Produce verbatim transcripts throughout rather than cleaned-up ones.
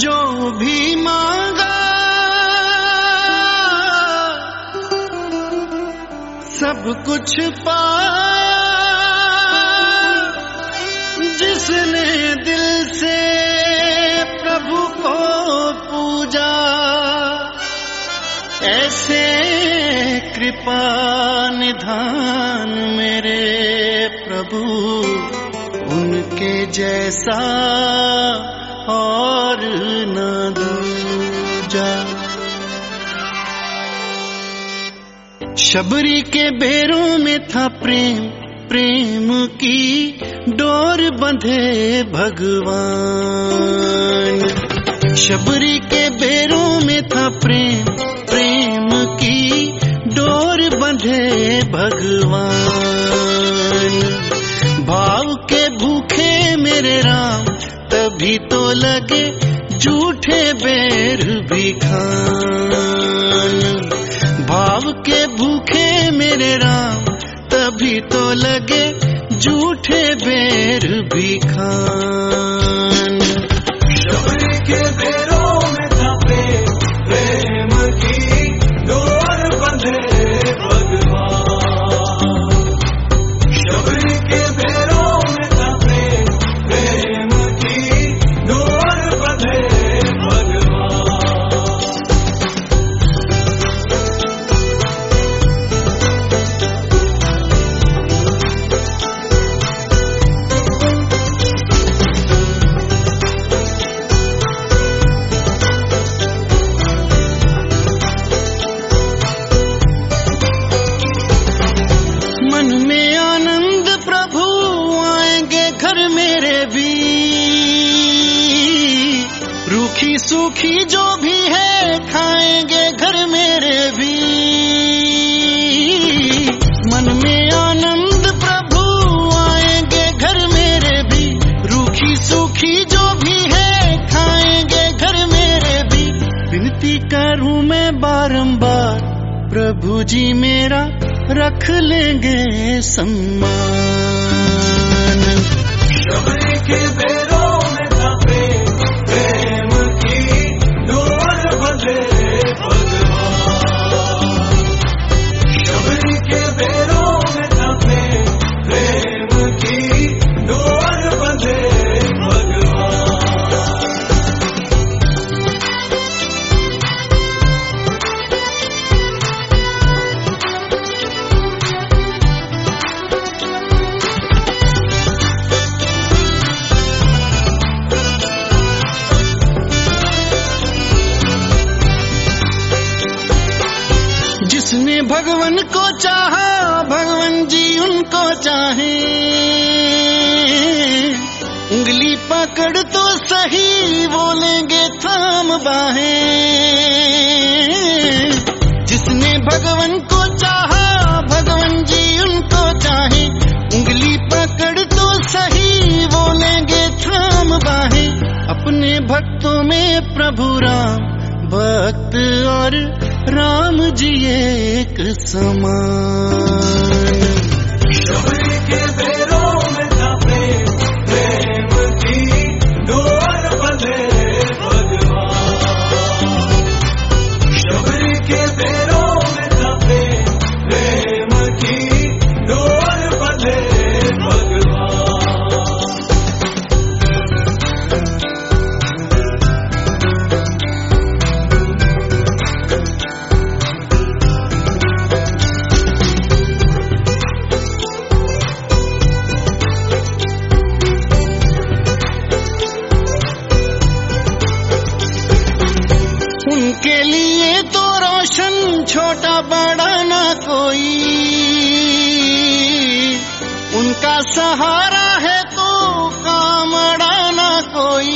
जो भी मांगा सब कुछ पाया, जिसने दिल से प्रभु को पूजा, ऐसे कृपा निधान मेरे प्रभु, उनके जैसा और न दूजा। शबरी के बेरों में था प्रेम, प्रेम की डोर बंधे भगवान। शबरी के बेरों में था प्रेम, प्रेम की डोर बंधे भगवान। भाव के भूखे मेरे राम, तभी तो लगे झूठे बैर भी खान। भाव के भूखे मेरे राम, तभी तो लगे झूठे बैर भी खान। शबरी के बेरों में था प्रेम, प्रेम की डोर बंधे भगवान। शबरी के बेरों में था प्रेम, प्रेम की डोर बंधे भगवान। सूखी जो भी है खाएंगे घर मेरे भी। मन में आनंद प्रभु आएंगे घर मेरे भी। रूखी सूखी जो भी है खाएंगे घर मेरे भी। विनती करूं मैं बारंबार, प्रभु जी मेरा रख लेंगे सम्मान। शबरी के बेरों में था प्रेम, प्रेम की डोर बंधे भगवान। शबरी के बेरों में था प्रेम, प्रेम की डोर बंधे भगवान। जिसने भगवान को चाहा, भगवान जी उनको चाहे। उंगली पकड़ तो सही, बोलेंगे थाम बाहें। जिसने भगवान को चाहा, भगवान जी उनको चाहे। उंगली पकड़ तो सही, बोलेंगे थाम बाहें। अपने भक्तों में प्रभु राम, भक्त और राम जी एक समान। शबरी के बेरों में था प्रेम, प्रेम की डोर बंधे भगवान। शबरी के बेरों में था प्रेम, प्रेम की डोर बंधे भगवान। उनके लिए तो रोशन छोटा बड़ा ना कोई। उनका सहारा है तो काम अड़ा ना कोई।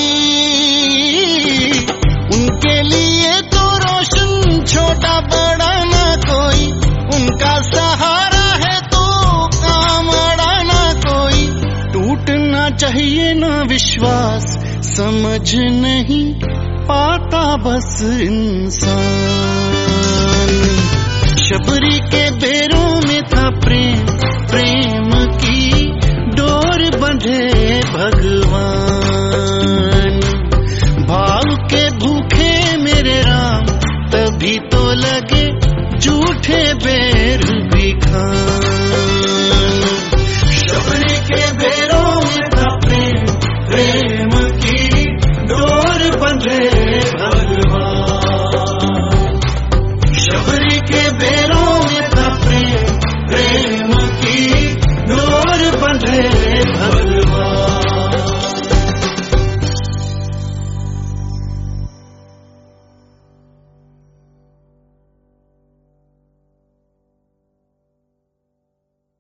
उनके लिए तो रोशन छोटा बड़ा ना कोई। उनका सहारा है तो काम अड़ा ना कोई। टूटना चाहिए ना विश्वास, समझ नहीं पाता बस इंसान। शबरी के